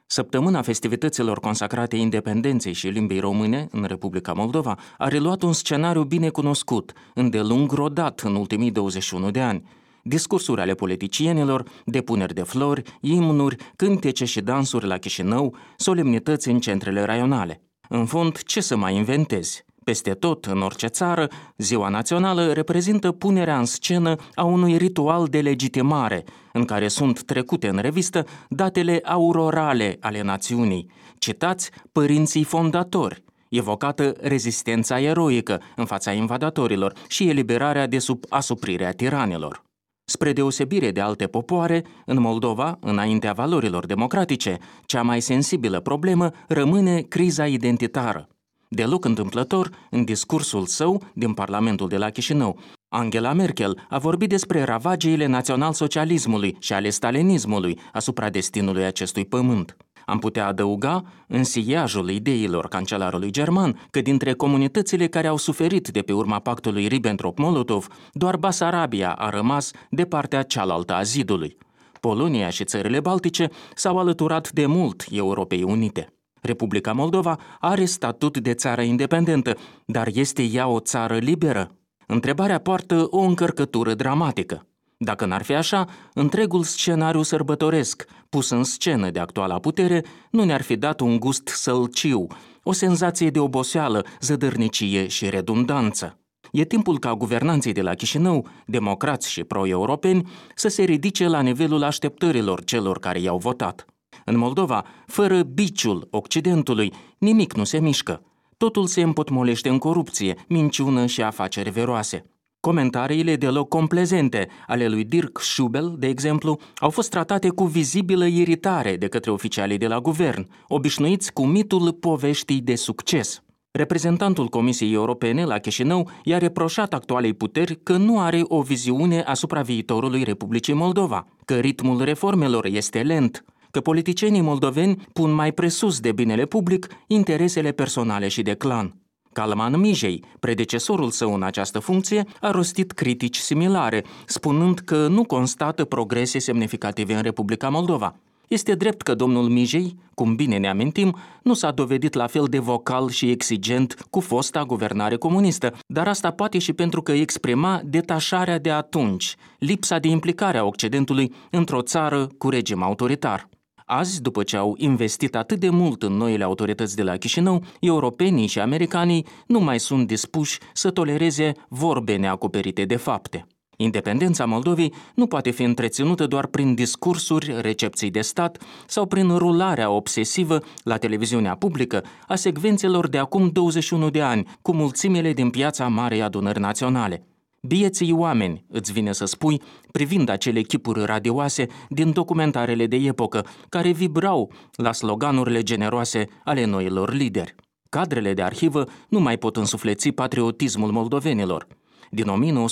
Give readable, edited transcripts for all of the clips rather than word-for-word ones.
Săptămâna festivităților consacrate independenței și limbii române în Republica Moldova a reluat un scenariu bine cunoscut, îndelung rodat în ultimii 21 de ani. Discursuri ale politicienilor, depuneri de flori, imnuri, cântece și dansuri la Chișinău, solemnități în centrele raionale. În fond, ce să mai inventezi? Peste tot, în orice țară, Ziua Națională reprezintă punerea în scenă a unui ritual de legitimare, în care sunt trecute în revistă datele aurorale ale națiunii, citați părinții fondatori, evocată rezistența eroică în fața invadatorilor și eliberarea de sub asuprirea tiranilor. Spre deosebire de alte popoare, în Moldova, înaintea valorilor democratice, cea mai sensibilă problemă rămâne criza identitară. Deloc întâmplător, în discursul său din Parlamentul de la Chișinău, Angela Merkel a vorbit despre ravagiile național-socialismului și ale stalinismului asupra destinului acestui pământ. Am putea adăuga, în siliajul ideilor cancelarului german, că dintre comunitățile care au suferit de pe urma pactului Ribbentrop-Molotov, doar Basarabia a rămas de partea cealaltă a zidului. Polonia și țările baltice s-au alăturat de mult Europei Unite. Republica Moldova are statut de țară independentă, dar este ea o țară liberă? Întrebarea poartă o încărcătură dramatică. Dacă n-ar fi așa, întregul scenariu sărbătoresc, pus în scenă de actuala putere, nu ne-ar fi dat un gust sălciu, o senzație de oboseală, zădărnicie și redundanță. E timpul ca guvernanții de la Chișinău, democrați și pro-europeni, să se ridice la nivelul așteptărilor celor care i-au votat. În Moldova, fără biciul Occidentului, nimic nu se mișcă. Totul se împotmolește în corupție, minciună și afaceri veroase. Comentariile deloc complezente ale lui Dirk Schubel, de exemplu, au fost tratate cu vizibilă iritare de către oficialii de la guvern, obișnuiți cu mitul poveștii de succes. Reprezentantul Comisiei Europene la Chișinău i-a reproșat actualei puteri că nu are o viziune asupra viitorului Republicii Moldova, că ritmul reformelor este lent, că politicienii moldoveni pun mai presus de binele public interesele personale și de clan. Calman Mijei, predecesorul său în această funcție, a rostit critici similare, spunând că nu constată progrese semnificative în Republica Moldova. Este drept că domnul Mijei, cum bine ne amintim, nu s-a dovedit la fel de vocal și exigent cu fosta guvernare comunistă, dar asta poate și pentru că exprima detașarea de atunci, lipsa de implicare a Occidentului într-o țară cu regim autoritar. Azi, după ce au investit atât de mult în noile autorități de la Chișinău, europenii și americanii nu mai sunt dispuși să tolereze vorbe neacoperite de fapte. Independența Moldovei nu poate fi întreținută doar prin discursuri, recepții de stat sau prin rularea obsesivă la televiziunea publică a secvențelor de acum 21 de ani, cu mulțimile din piața Marei Adunări Naționale. Bieții oameni, îți vine să spui, privind acele chipuri radioase din documentarele de epocă, care vibrau la sloganurile generoase ale noilor lideri. Cadrele de arhivă nu mai pot însufleți patriotismul moldovenilor. Din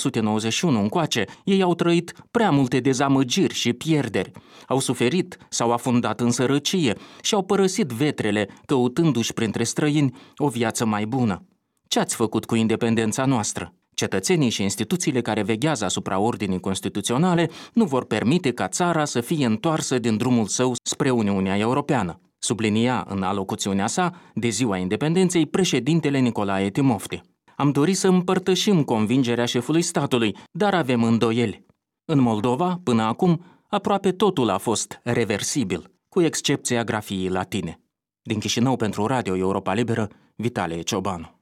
1991 încoace, ei au trăit prea multe dezamăgiri și pierderi. Au suferit, s-au afundat în sărăcie și au părăsit vetrele, căutându-și printre străini o viață mai bună. Ce ați făcut cu independența noastră? Cetățenii și instituțiile care veghează asupra ordinii constituționale nu vor permite ca țara să fie întoarsă din drumul său spre Uniunea Europeană, sublinia în alocuțiunea sa de Ziua Independenței președintele Nicolae Timofti. Am dorit să împărtășim convingerea șefului statului, dar avem îndoieli. În Moldova, până acum, aproape totul a fost reversibil, cu excepția grafiei latine. Din Chișinău pentru Radio Europa Liberă, Vitalie Ciobanu.